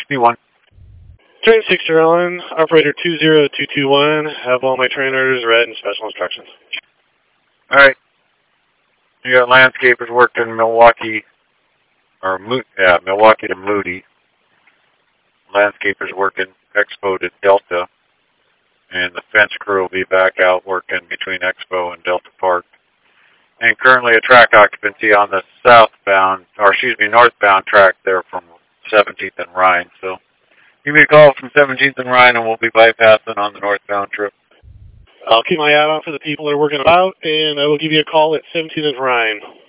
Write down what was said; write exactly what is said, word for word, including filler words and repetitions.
B one. Train six zero one, operator two zero two two one, have all my trainers read and special instructions. Alright. You got landscapers working Milwaukee, or Mo yeah, Milwaukee to Moody. Landscapers working Expo to Delta. And the fence crew will be back out working between Expo and Delta Park. And currently a track occupancy on the southbound, or excuse me, northbound track there from seventeenth and Rhine. So give me a call from seventeenth and Rhine and we'll be bypassing on the northbound trip. I'll keep my eye out for the people that are working about, and I will give you a call at seventeenth and Rhine.